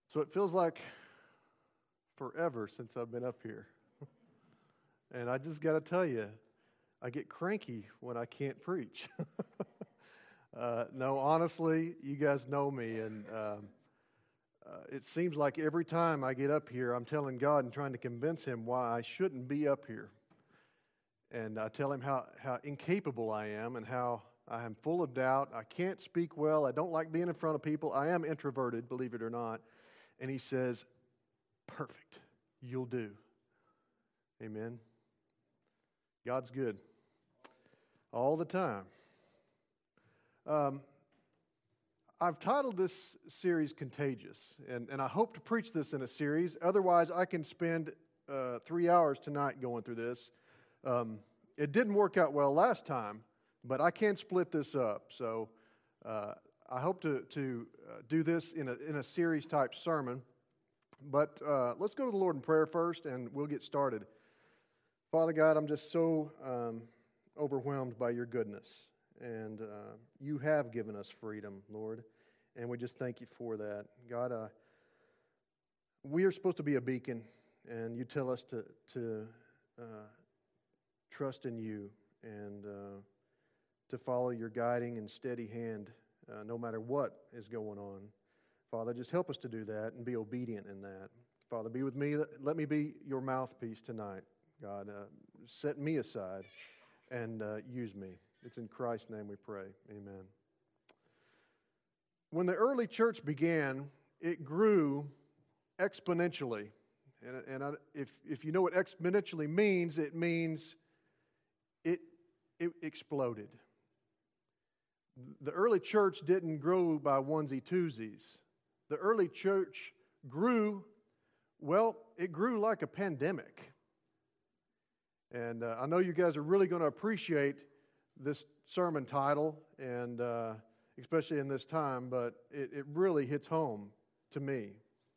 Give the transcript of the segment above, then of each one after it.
So it feels like forever since I've been up here. And I just got to tell you, I get cranky when I can't preach. No, honestly, you guys know me, and it seems like every time I get up here, I'm telling God and trying to convince Him why I shouldn't be up here. And I tell Him how incapable I am and how I am full of doubt. I can't speak well. I don't like being in front of people. I am introverted, believe it or not. And He says, perfect. You'll do. Amen. God's good. All the time. I've titled this series Contagious. And I hope to preach this in a series. Otherwise, I can spend 3 hours tonight going through this. It didn't work out well last time, but I can split this up. So I hope to do this in a series type sermon. But let's go to the Lord in prayer first, and we'll get started. Father God, I'm just so overwhelmed by your goodness. And you have given us freedom, Lord. And we just thank you for that. God, we are supposed to be a beacon, and you tell us to trust in you and to follow your guiding and steady hand no matter what is going on. Father, just help us to do that and be obedient in that. Father, be with me. Let me be your mouthpiece tonight. God, set me aside and use me. It's in Christ's name we pray. Amen. When the early church began, it grew exponentially. And if you know what exponentially means, it means it exploded. The early church didn't grow by onesie-twosies. The early church grew, well, it grew like a pandemic. And I know you guys are really going to appreciate this sermon title, and especially in this time, but it really hits home to me.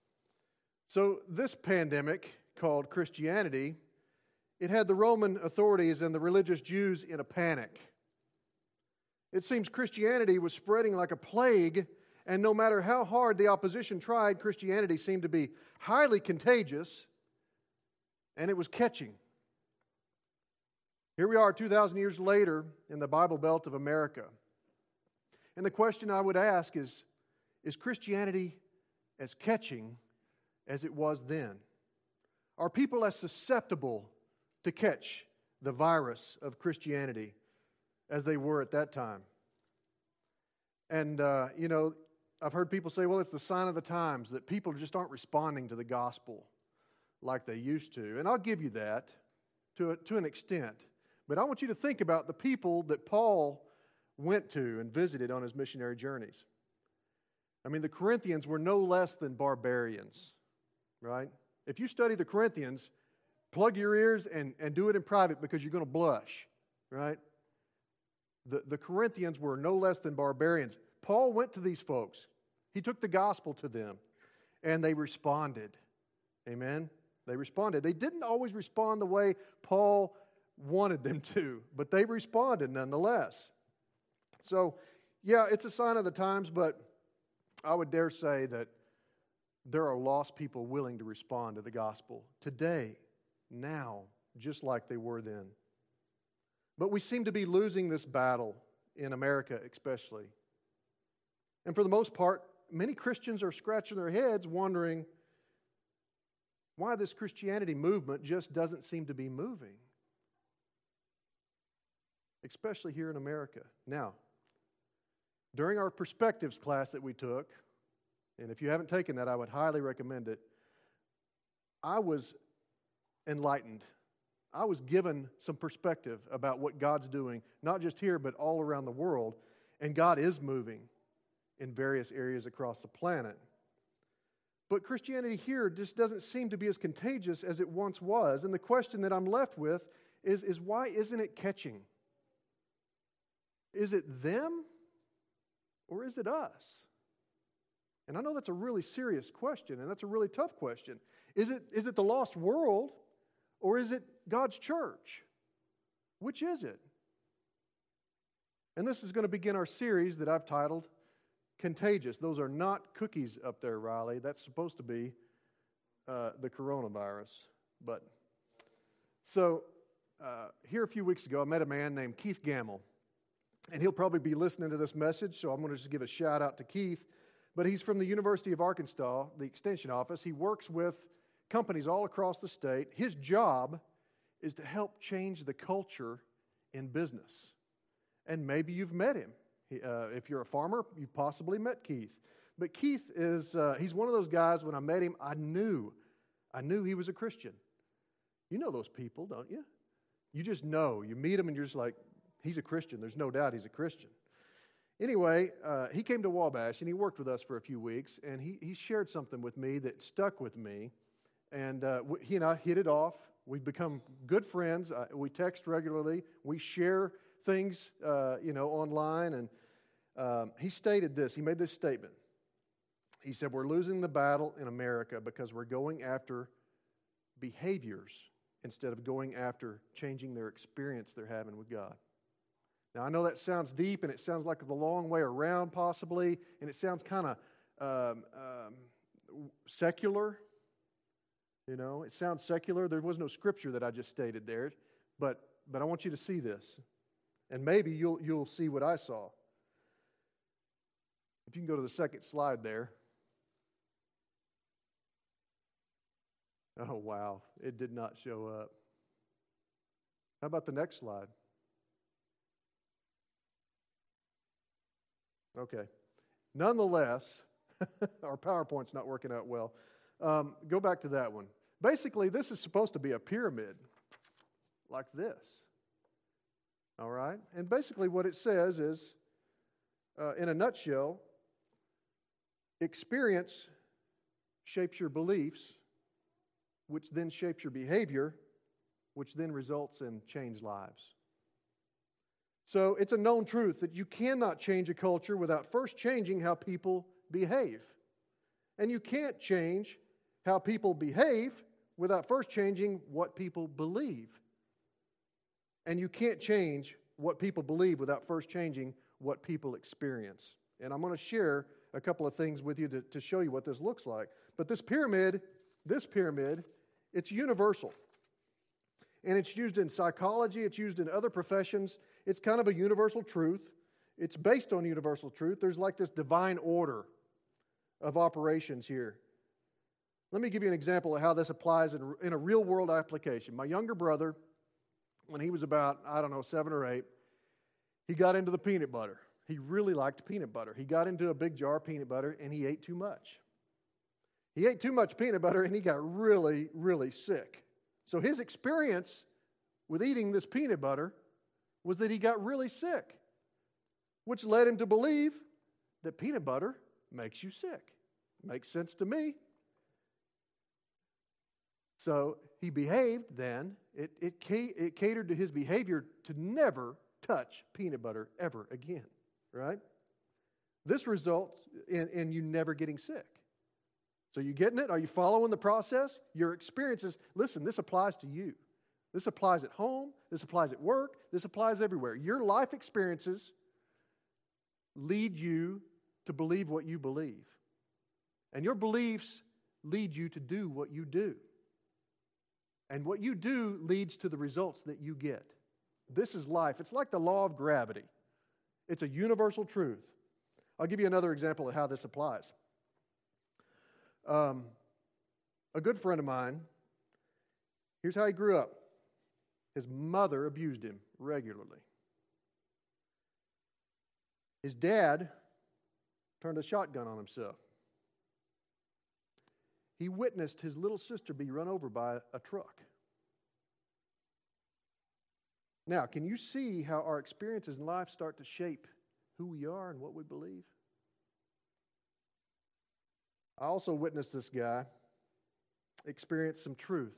So this pandemic called Christianity, it had the Roman authorities and the religious Jews in a panic. It seems Christianity was spreading like a plague, and no matter how hard the opposition tried, Christianity seemed to be highly contagious, and it was catching. Here we are 2,000 years later in the Bible Belt of America. And the question I would ask is Christianity as catching as it was then? Are people as susceptible to catch the virus of Christianity as they were at that time? And, I've heard people say, well, it's the sign of the times that people just aren't responding to the gospel like they used to. And I'll give you that to an extent. But I want you to think about the people that Paul went to and visited on his missionary journeys. I mean, the Corinthians were no less than barbarians, right? If you study the Corinthians, plug your ears and do it in private because you're going to blush, right? The Corinthians were no less than barbarians. Paul went to these folks. He took the gospel to them, and they responded. Amen? They responded. They didn't always respond the way Paul wanted them to, but they responded nonetheless. So, yeah, it's a sign of the times, but I would dare say that there are lost people willing to respond to the gospel today, now, just like they were then. But we seem to be losing this battle in America especially. And for the most part, many Christians are scratching their heads wondering why this Christianity movement just doesn't seem to be moving. Especially here in America. Now, during our perspectives class that we took, and if you haven't taken that, I would highly recommend it, I was enlightened. I was given some perspective about what God's doing, not just here, but all around the world. And God is moving in various areas across the planet. But Christianity here just doesn't seem to be as contagious as it once was. And the question that I'm left with is why isn't it catching? Is it them or is it us? And I know that's a really serious question, and that's a really tough question. Is it the lost world or is it God's church? Which is it? And this is going to begin our series that I've titled contagious. Those are not cookies up there, Riley. That's supposed to be the coronavirus. But so here a few weeks ago, I met a man named Keith Gamble. And he'll probably be listening to this message, so I'm going to just give a shout out to Keith. But he's from the University of Arkansas, the Extension Office. He works with companies all across the state. His job is to help change the culture in business. And maybe you've met him. If you're a farmer, you've possibly met Keith. But Keith he's one of those guys, when I met him, I knew he was a Christian. You know those people, don't you? You just know. You meet him and you're just like, he's a Christian. There's no doubt he's a Christian. Anyway, he came to Wabash and he worked with us for a few weeks, and he shared something with me that stuck with me. And he and I hit it off. We've become good friends. We text regularly. We share things, online. And he stated this. He made this statement. He said, "We're losing the battle in America because we're going after behaviors instead of going after changing their experience they're having with God." Now, I know that sounds deep, and it sounds like the long way around, possibly, and it sounds kind of secular. You know, it sounds secular. There was no scripture that I just stated there, but I want you to see this, and maybe you'll see what I saw. If you can go to the second slide there. Oh, wow. It did not show up. How about the next slide? Okay. Nonetheless, our PowerPoint's not working out well. Go back to that one. Basically, this is supposed to be a pyramid like this. All right? And basically what it says is, in a nutshell, experience shapes your beliefs, which then shapes your behavior, which then results in changed lives. So it's a known truth that you cannot change a culture without first changing how people behave. And you can't change how people behave without first changing what people believe. And you can't change what people believe without first changing what people experience. And I'm going to share a couple of things with you to show you what this looks like. But this pyramid, it's universal. And it's used in psychology, it's used in other professions. It's kind of a universal truth. It's based on universal truth. There's like this divine order of operations here. Let me give you an example of how this applies in a real-world application. My younger brother, when he was about, 7 or 8, he got into the peanut butter. He really liked peanut butter. He got into a big jar of peanut butter, and he ate too much. He ate too much peanut butter, and he got really, really sick. So his experience with eating this peanut butter was that he got really sick, which led him to believe that peanut butter makes you sick. Makes sense to me. So he behaved then. It catered to his behavior to never touch peanut butter ever again, right? This results in you never getting sick. So you getting it? Are you following the process? Your experiences, listen, this applies to you. This applies at home. This applies at work. This applies everywhere. Your life experiences lead you to believe what you believe. And your beliefs lead you to do what you do. And what you do leads to the results that you get. This is life. It's like the law of gravity. It's a universal truth. I'll give you another example of how this applies. A good friend of mine, here's how he grew up. His mother abused him regularly. His dad turned a shotgun on himself. He witnessed his little sister be run over by a truck. Now, can you see how our experiences in life start to shape who we are and what we believe? I also witnessed this guy experience some truth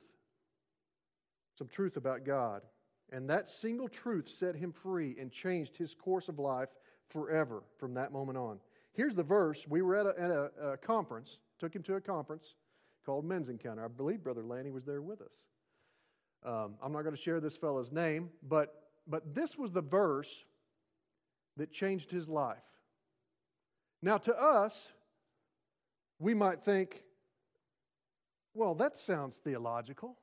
about God. And that single truth set him free and changed his course of life forever from that moment on. Here's the verse. We were at a conference, took him to a conference called Men's Encounter. I believe Brother Lanny was there with us. I'm not going to share this fellow's name, but this was the verse that changed his life. Now, to us, we might think, well, that sounds theological.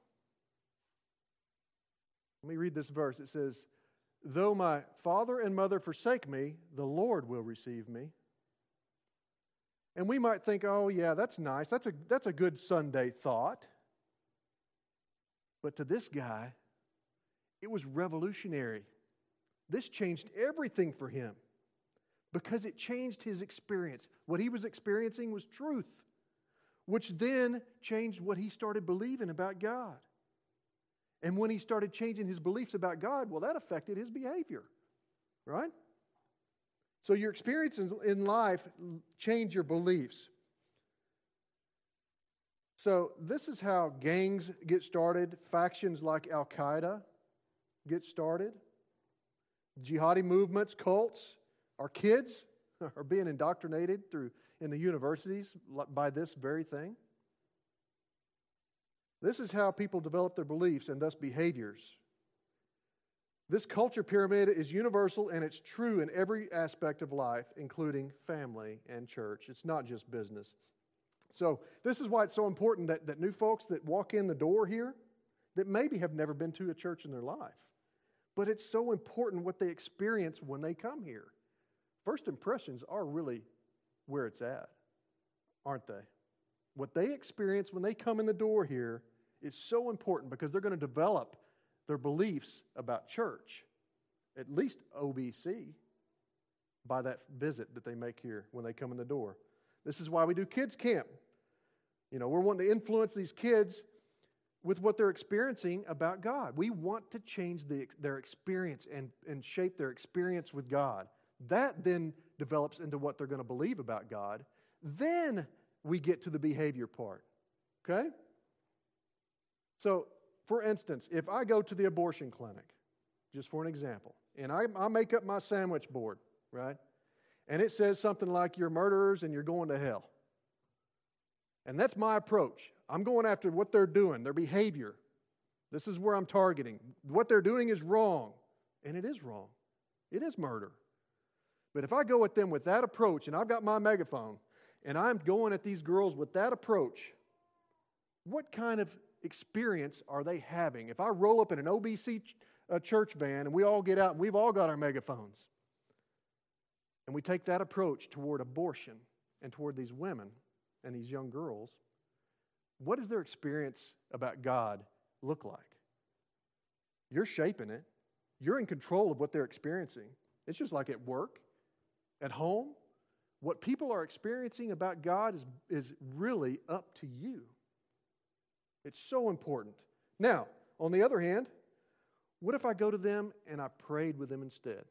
Let me read this verse. It says, though my father and mother forsake me, the Lord will receive me. And we might think, oh yeah, that's nice. That's a good Sunday thought. But to this guy, it was revolutionary. This changed everything for him because it changed his experience. What he was experiencing was truth, which then changed what he started believing about God. And when he started changing his beliefs about God, well, that affected his behavior, right? So your experiences in life change your beliefs. So this is how gangs get started. Factions like Al-Qaeda get started. Jihadi movements, cults. Our kids are being indoctrinated in the universities by this very thing. This is how people develop their beliefs and thus behaviors. This culture pyramid is universal and it's true in every aspect of life, including family and church. It's not just business. So this is why it's so important that new folks that walk in the door here, that maybe have never been to a church in their life, but it's so important what they experience when they come here. First impressions are really where it's at, aren't they? What they experience when they come in the door here is so important because they're going to develop their beliefs about church, at least OBC, by that visit that they make here when they come in the door. This is why we do kids camp. We're wanting to influence these kids with what they're experiencing about God. We want to change their experience and shape their experience with God. That then develops into what they're going to believe about God. Then we get to the behavior part. Okay? So, for instance, if I go to the abortion clinic, just for an example, and I make up my sandwich board, right? And it says something like, you're murderers and you're going to hell. And that's my approach. I'm going after what they're doing, their behavior. This is where I'm targeting. What they're doing is wrong. And it is wrong. It is murder. But if I go at them with that approach, and I've got my megaphone, and I'm going at these girls with that approach, what kind of experience are they having? If I roll up in an OBC church van and we all get out and we've all got our megaphones, and we take that approach toward abortion and toward these women and these young girls, what does their experience about God look like? You're shaping it. You're in control of what they're experiencing. It's just like at work, at home. What people are experiencing about God is really up to you. It's so important. Now, on the other hand, what if I go to them and I prayed with them instead?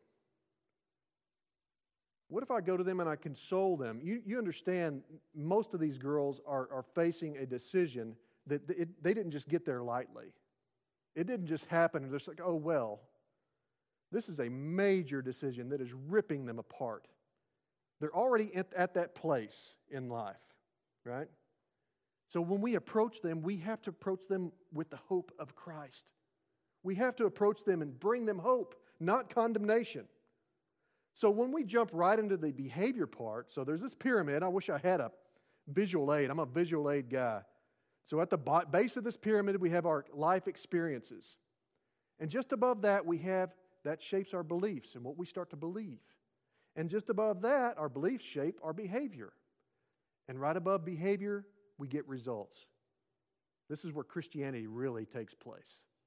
What if I go to them and I console them? You understand, most of these girls are facing a decision that they didn't just get there lightly. It didn't just happen and just like, oh, well. This is a major decision that is ripping them apart. They're already at that place in life, right? So when we approach them, we have to approach them with the hope of Christ. We have to approach them and bring them hope, not condemnation. So when we jump right into the behavior part, so there's this pyramid. I wish I had a visual aid. I'm a visual aid guy. So at the base of this pyramid, we have our life experiences. And just above that, we have that shapes our beliefs and what we start to believe. And just above that, our beliefs shape our behavior. And right above behavior, we get results. This is where Christianity really takes place.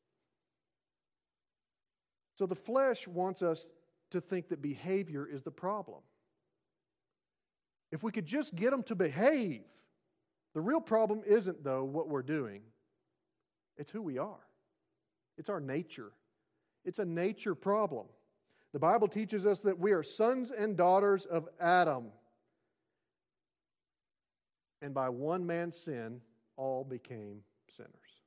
So the flesh wants us to think that behavior is the problem. If we could just get them to behave, the real problem isn't, though, what we're doing. It's who we are. It's our nature. It's a nature problem. The Bible teaches us that we are sons and daughters of Adam. And by one man's sin, all became sinners.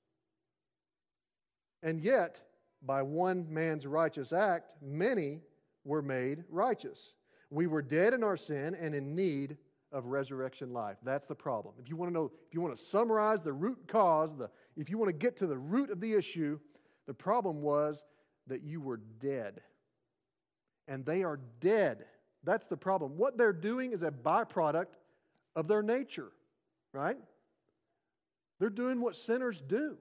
And yet, by one man's righteous act, many were made righteous. We were dead in our sin and in need of resurrection life. That's the problem. If you want to summarize the root cause, if you want to get to the root of the issue, the problem was that you were dead. And they are dead That's the problem. What they're doing is a byproduct of their nature, right? They're doing what sinners do.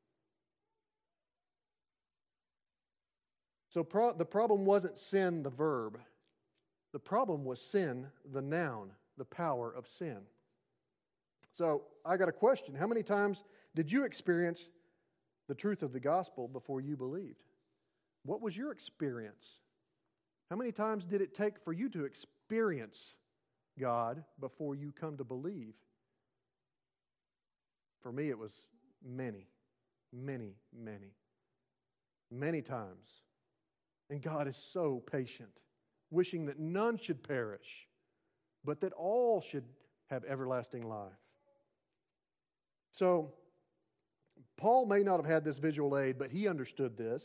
So the problem wasn't sin, the verb. The problem was sin, the noun, the power of sin. So I got a question. How many times did you experience the truth of the gospel before you believed? What was your experience? How many times did it take for you to experience God before you come to believe? For me, it was many, many, many, many times. And God is so patient, wishing that none should perish, but that all should have everlasting life. So, Paul may not have had this visual aid, but he understood this.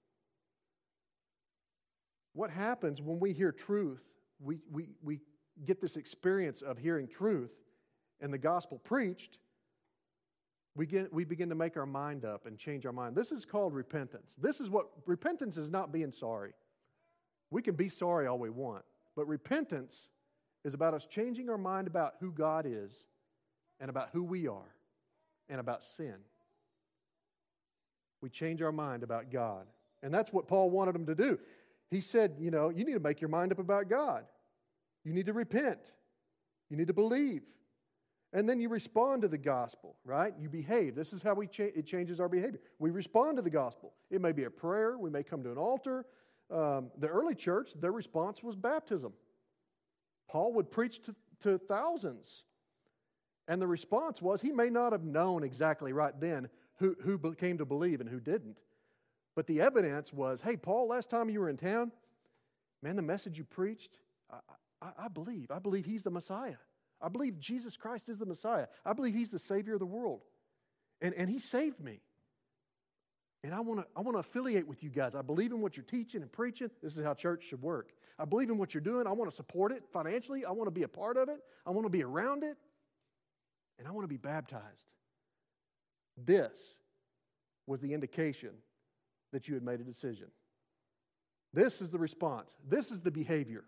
What happens when we hear truth, we get this experience of hearing truth and the gospel preached, we begin to make our mind up and change our mind. This is called repentance. Repentance is not being sorry. We can be sorry all we want, but repentance is about us changing our mind about who God is and about who we are and about sin. We change our mind about God. And that's what Paul wanted them to do. He said, you need to make your mind up about God. You need to repent. You need to believe. And then you respond to the gospel, right? You behave. This is how it changes our behavior. We respond to the gospel. It may be a prayer. We may come to an altar. The early church, their response was baptism. Paul would preach to thousands. And the response was, he may not have known exactly right then who came to believe and who didn't. But the evidence was, hey, Paul, last time you were in town, man, the message you preached, I believe. I believe he's the Messiah. I believe Jesus Christ is the Messiah. I believe he's the Savior of the world. And he saved me. And I want to affiliate with you guys. I believe in what you're teaching and preaching. This is how church should work. I believe in what you're doing. I want to support it financially. I want to be a part of it. I want to be around it. And I want to be baptized. This was the indication that you had made a decision. This is the response. This is the behavior.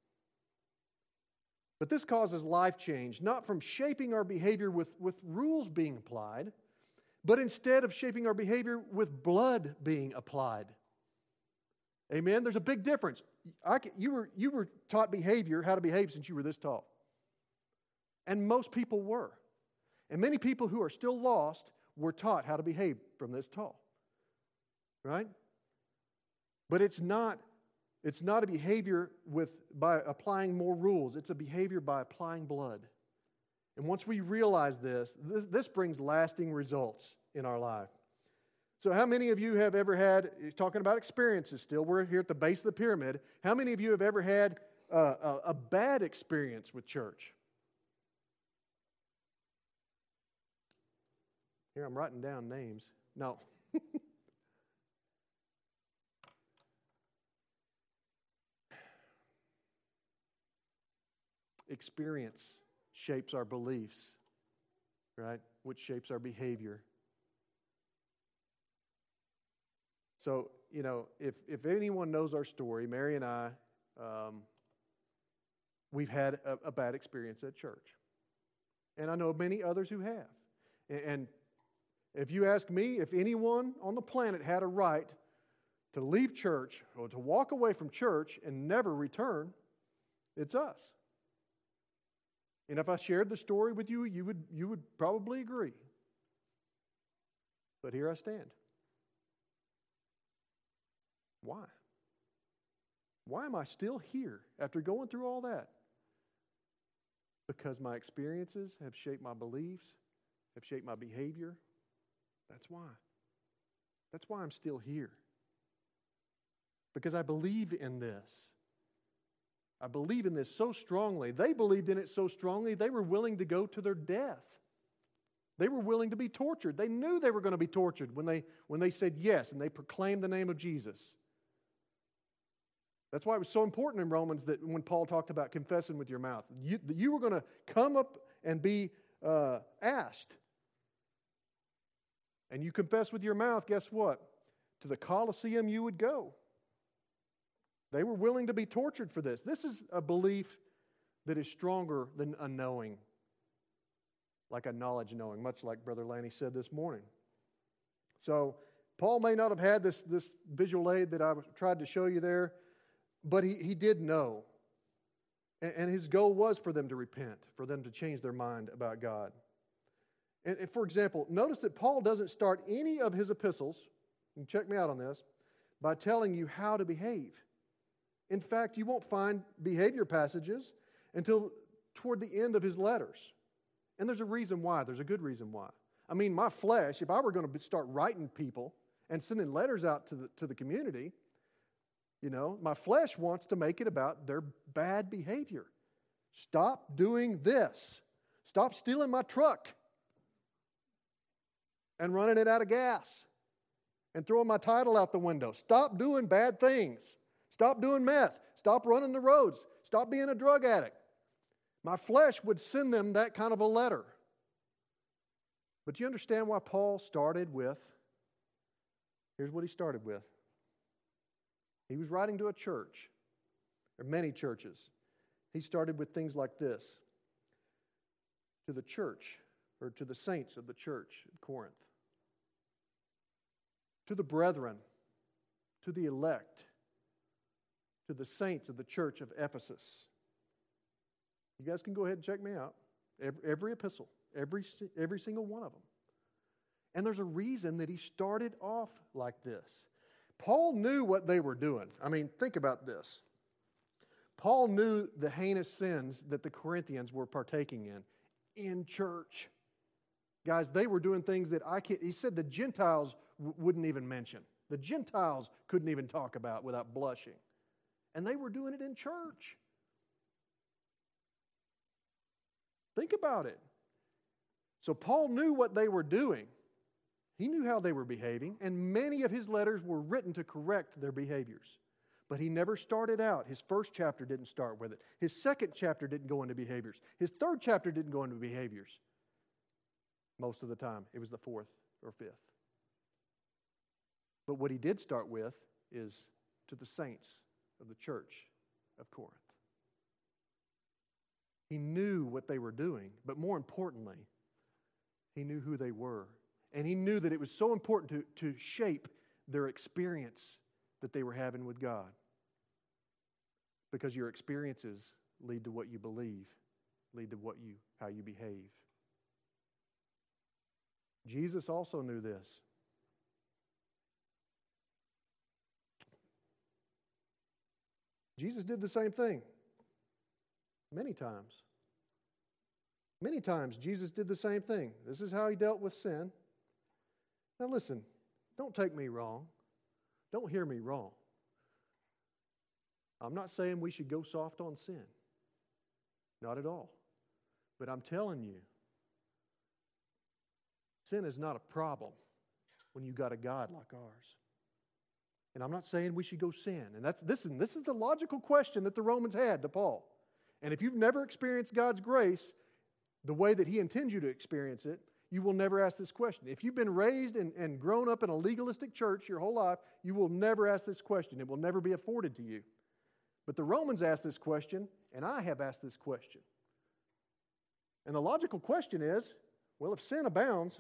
But this causes life change, not from shaping our behavior with rules being applied, but instead of shaping our behavior with blood being applied. Amen? There's a big difference. You were taught how to behave since you were this tall. And most people were. And many people who are still lost were taught how to behave from this tall. Right? But it's not a behavior by applying more rules. It's a behavior by applying blood. And once we realize this brings lasting results in our life. So how many of you have ever had, talking about experiences still, we're here at the base of the pyramid, how many of you have ever had a bad experience with church? Here, I'm writing down names. No. Experience shapes our beliefs, right? Which shapes our behavior. So, if anyone knows our story, Mary and I, we've had a bad experience at church. And I know many others who have. And if you ask me, if anyone on the planet had a right to leave church or to walk away from church and never return, it's us. And if I shared the story with you, you would probably agree. But here I stand. Why? Why am I still here after going through all that? Because my experiences have shaped my beliefs, have shaped my behavior. That's why. That's why I'm still here. Because I believe in this. I believe in this so strongly. They believed in it so strongly, they were willing to go to their death. They were willing to be tortured. They knew they were going to be tortured when they said yes and they proclaimed the name of Jesus. That's why it was so important in Romans that when Paul talked about confessing with your mouth, you were going to come up and be asked. And you confess with your mouth, guess what? To the Colosseum you would go. They were willing to be tortured for this. This is a belief that is stronger than a knowing, like a knowledge knowing, much like Brother Lanny said this morning. So Paul may not have had this visual aid that I tried to show you there, but he did know. And his goal was for them to repent, for them to change their mind about God. And for example, notice that Paul doesn't start any of his epistles, and check me out on this, by telling you how to behave. In fact, you won't find behavior passages until toward the end of his letters. And there's a reason why. There's a good reason why. I mean, my flesh, if I were going to start writing people and sending letters out to the community, my flesh wants to make it about their bad behavior. Stop doing this. Stop stealing my truck and running it out of gas and throwing my title out the window. Stop doing bad things. Stop doing meth. Stop running the roads. Stop being a drug addict. My flesh would send them that kind of a letter. But you understand why Paul started with, here's what he started with. He was writing to a church, or many churches. He started with things like this. To the church, or to the saints of the church at Corinth. To the brethren, to the elect, to the saints of the church of Ephesus. You guys can go ahead and check me out. Every epistle, every single one of them. And there's a reason that he started off like this. Paul knew what they were doing. I mean, think about this. Paul knew the heinous sins that the Corinthians were partaking in church. Guys, they were doing things that he said the Gentiles wouldn't even mention. The Gentiles couldn't even talk about without blushing. And they were doing it in church. Think about it. So Paul knew what they were doing. He knew how they were behaving, and many of his letters were written to correct their behaviors. But he never started out. His first chapter didn't start with it. His second chapter didn't go into behaviors. His third chapter didn't go into behaviors. Most of the time, it was the fourth or fifth. But what he did start with is to the saints of the church of Corinth. He knew what they were doing, but more importantly, he knew who they were. And he knew that it was so important to shape their experience that they were having with God. Because your experiences lead to what you believe, lead to how you behave. Jesus also knew this. Jesus did the same thing. Many times. Many times Jesus did the same thing. This is how he dealt with sin. Now listen, don't take me wrong. Don't hear me wrong. I'm not saying we should go soft on sin. Not at all. But I'm telling you, sin is not a problem when you got a God like ours. And I'm not saying we should go sin. And this is the logical question that the Romans had to Paul. And if you've never experienced God's grace the way that He intends you to experience it, you will never ask this question. If you've been raised and grown up in a legalistic church your whole life, you will never ask this question. It will never be afforded to you. But the Romans asked this question, and I have asked this question. And the logical question is, well, if sin abounds,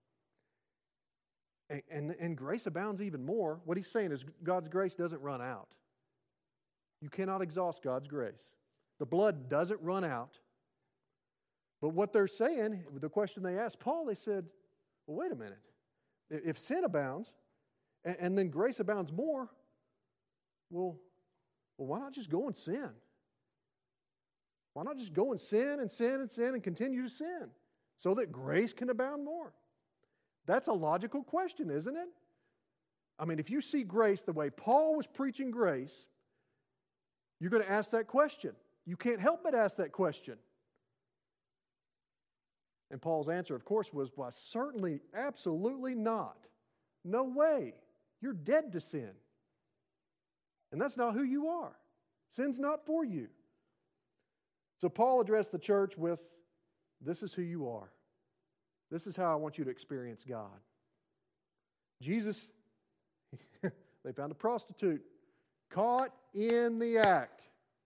and grace abounds even more, what he's saying is God's grace doesn't run out. You cannot exhaust God's grace. The blood doesn't run out. But what they're saying, the question they asked Paul, they said, well, wait a minute. If sin abounds, and then grace abounds more, well, why not just go and sin? Why not just go and sin and sin and sin and continue to sin so that grace can abound more? That's a logical question, isn't it? I mean, if you see grace the way Paul was preaching grace, you're going to ask that question. You can't help but ask that question. And Paul's answer, of course, was, well, certainly, absolutely not. No way. You're dead to sin. And that's not who you are. Sin's not for you. So Paul addressed the church with, this is who you are. This is how I want you to experience God. Jesus, they found a prostitute Caught in the act.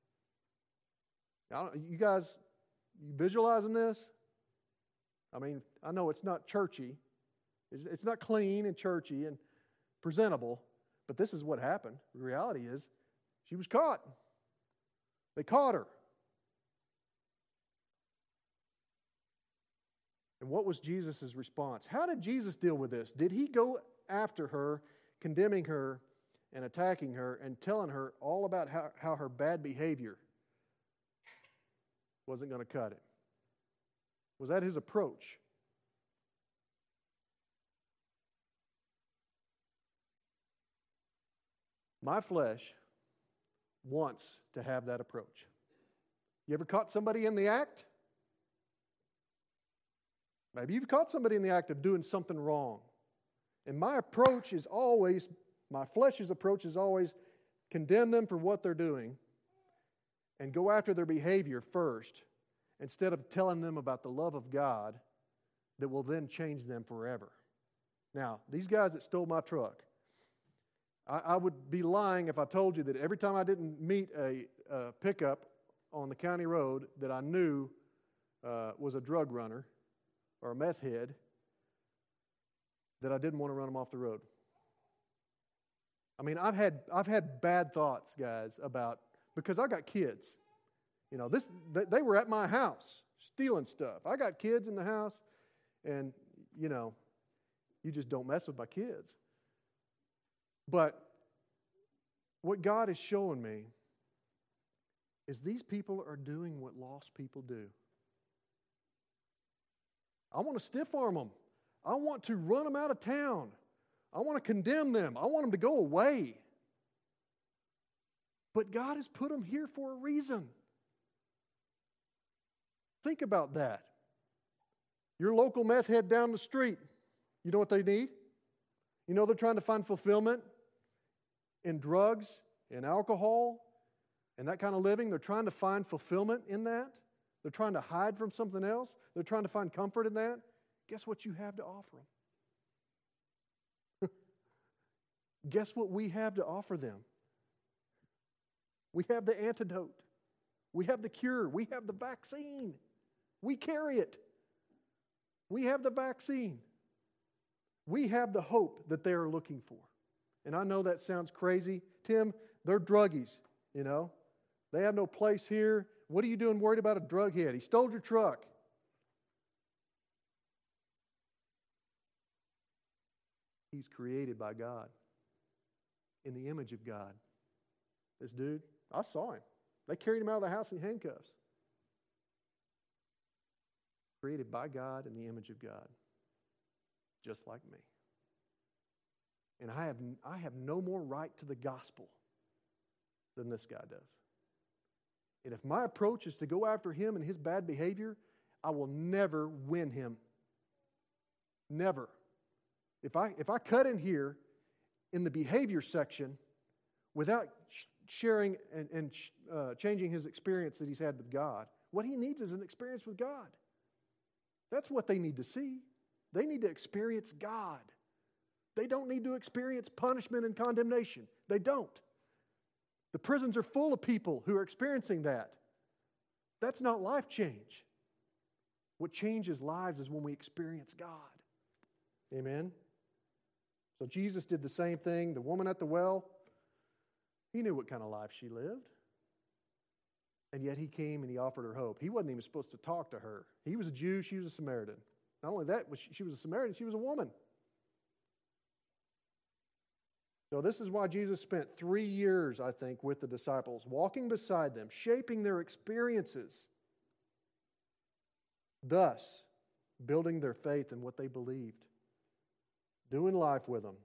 Now, you guys, you visualizing this? I mean, I know it's not churchy. It's not clean and churchy and presentable, but this is what happened. The reality is, she was caught. They caught her. And what was Jesus' response? How did Jesus deal with this? Did he go after her, condemning her and attacking her and telling her all about how her bad behavior wasn't going to cut it? Was that his approach? My flesh wants to have that approach. You ever caught somebody in the act? Maybe you've caught somebody in the act of doing something wrong. And my flesh's approach is always condemn them for what they're doing and go after their behavior first instead of telling them about the love of God that will then change them forever. Now, these guys that stole my truck, I would be lying if I told you that every time I didn't meet a pickup on the county road that I knew was a drug runner or a meth head, that I didn't want to run them off the road. I mean, I've had bad thoughts, guys, because I got kids. You know, they were at my house stealing stuff. I got kids in the house, and you know, you just don't mess with my kids. But what God is showing me is these people are doing what lost people do. I want to stiff arm them. I want to run them out of town. I want to condemn them. I want them to go away. But God has put them here for a reason. Think about that. Your local meth head down the street, you know what they need? You know they're trying to find fulfillment in drugs, in alcohol, and that kind of living. They're trying to find fulfillment in that. They're trying to hide from something else. They're trying to find comfort in that. Guess what you have to offer them? Guess what we have to offer them? We have the antidote. We have the cure. We have the vaccine. We carry it. We have the vaccine. We have the hope that they are looking for. And I know that sounds crazy. Tim, they're druggies, you know. They have no place here. What are you doing worried about a drug head? He stole your truck. He's created by God, in the image of God. This dude, I saw him. They carried him out of the house in handcuffs. Created by God in the image of God, just like me. And I have no more right to the gospel than this guy does. And if my approach is to go after him and his bad behavior, I will never win him. Never. If I cut in here in the behavior section without sharing and changing his experience that he's had with God, what he needs is an experience with God. That's what they need to see. They need to experience God. They don't need to experience punishment and condemnation. They don't. The prisons are full of people who are experiencing that. That's not life change. What changes lives is when we experience God. Amen? So Jesus did the same thing. The woman at the well, he knew what kind of life she lived. And yet he came and he offered her hope. He wasn't even supposed to talk to her. He was a Jew, she was a Samaritan. Not only that, she was a Samaritan, she was a woman. So this is why Jesus spent 3 years, I think, with the disciples, walking beside them, shaping their experiences, thus building their faith in what they believed, doing life with them.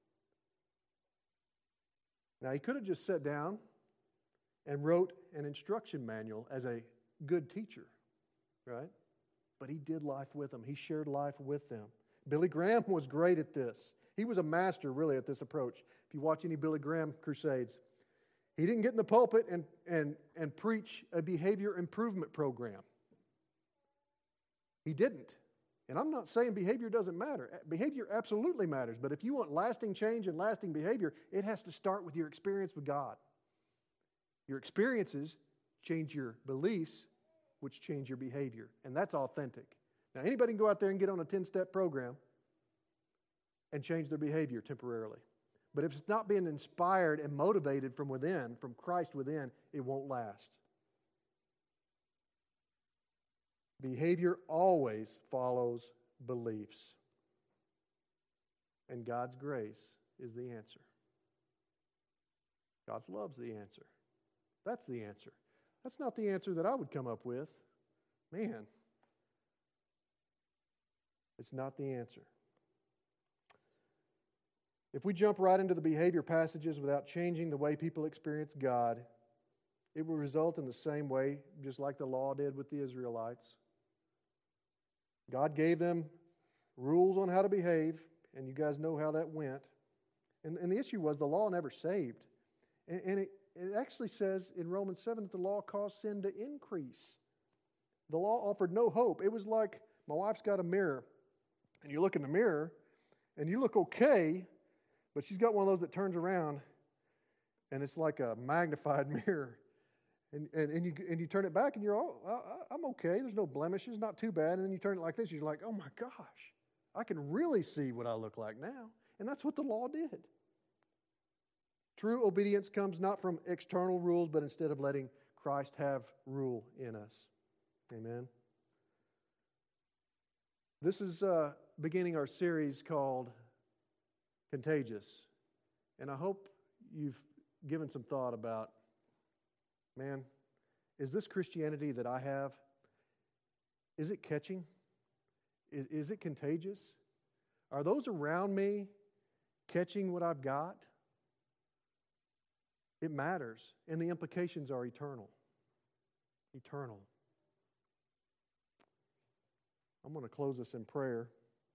Now, he could have just sat down and wrote an instruction manual as a good teacher, right? But he did life with them. He shared life with them. Billy Graham was great at this. He was a master, really, at this approach. If you watch any Billy Graham crusades, he didn't get in the pulpit and preach a behavior improvement program. He didn't. And I'm not saying behavior doesn't matter. Behavior absolutely matters. But if you want lasting change and lasting behavior, it has to start with your experience with God. Your experiences change your beliefs, which change your behavior. And that's authentic. Now, anybody can go out there and get on a 10-step program and change their behavior temporarily. But if it's not being inspired and motivated from within, from Christ within, it won't last. Behavior always follows beliefs. And God's grace is the answer. God's love's the answer. That's the answer. That's not the answer that I would come up with. Man, it's not the answer. If we jump right into the behavior passages without changing the way people experience God, it will result in the same way, just like the law did with the Israelites. God gave them rules on how to behave, and you guys know how that went. And the issue was the law never saved. And it actually says in Romans 7 that the law caused sin to increase. The law offered no hope. It was like my wife's got a mirror, and you look in the mirror, and you look okay, but she's got one of those that turns around, and it's like a magnified mirror. And you turn it back, and you're, I'm okay. There's no blemishes, not too bad. And then you turn it like this, you're like, oh my gosh, I can really see what I look like now. And that's what the law did. True obedience comes not from external rules, but instead of letting Christ have rule in us. Amen. This is beginning our series called Contagious. And I hope you've given some thought about, man, is this Christianity that I have, is it catching? Is it contagious? Are those around me catching what I've got? It matters, and the implications are eternal. Eternal. I'm going to close this in prayer.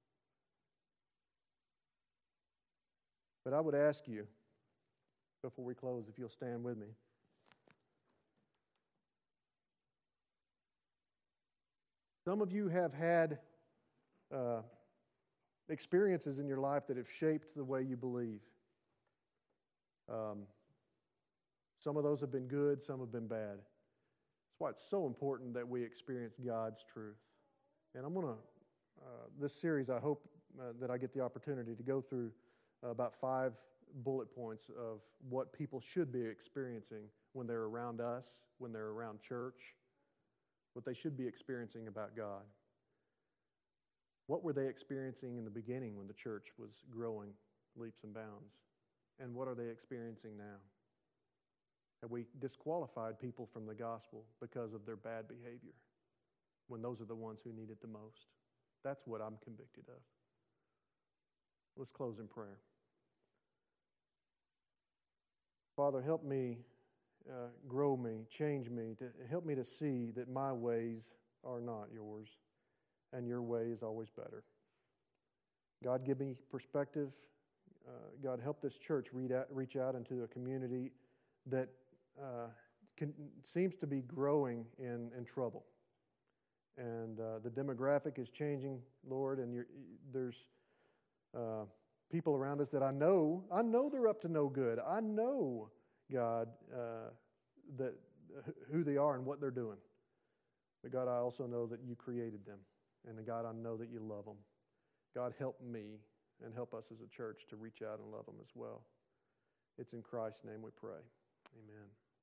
But I would ask you, before we close, if you'll stand with me. Some of you have had experiences in your life that have shaped the way you believe. Some of those have been good, some have been bad. That's why it's so important that we experience God's truth. And I'm going to, this series, I hope that I get the opportunity to go through about 5 bullet points of what people should be experiencing when they're around us, when they're around church, what they should be experiencing about God. What were they experiencing in the beginning when the church was growing leaps and bounds? And what are they experiencing now? Have we disqualified people from the gospel because of their bad behavior when those are the ones who need it the most? That's what I'm convicted of. Let's close in prayer. Father, help me, grow me, change me, to help me to see that my ways are not yours, and your way is always better. God, give me perspective. God, help this church reach out into a community that seems to be growing in trouble. And the demographic is changing, Lord, and there's people around us that I know they're up to no good. I know, God, that who they are and what they're doing. But God, I also know that you created them. And God, I know that you love them. God, help me and help us as a church to reach out and love them as well. It's in Christ's name we pray. Amen.